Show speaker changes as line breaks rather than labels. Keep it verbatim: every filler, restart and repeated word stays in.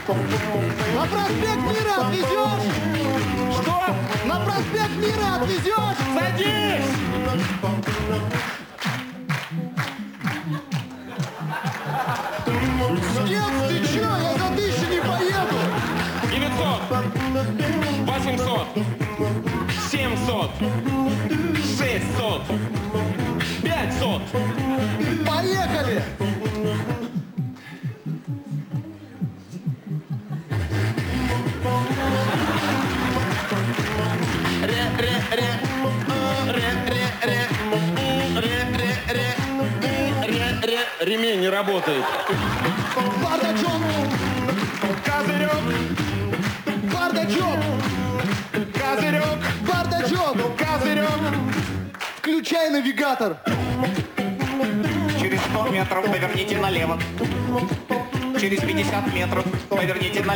На проспект Мира отвезешь?
Что?
На проспект Мира отвезешь?
Садись!
Нет, ты чё? Я за тысячу не поеду.
девятьсот, восемьсот, семьсот, шестьсот, пятьсот.
Поехали!
Ремень не работает.
Бардачок!
Козырек,
Бардачок!
козырек,
Бардачок!
козырек.
Включай навигатор!
Через сто метров поверните налево. Через пятьдесят метров поверните налево.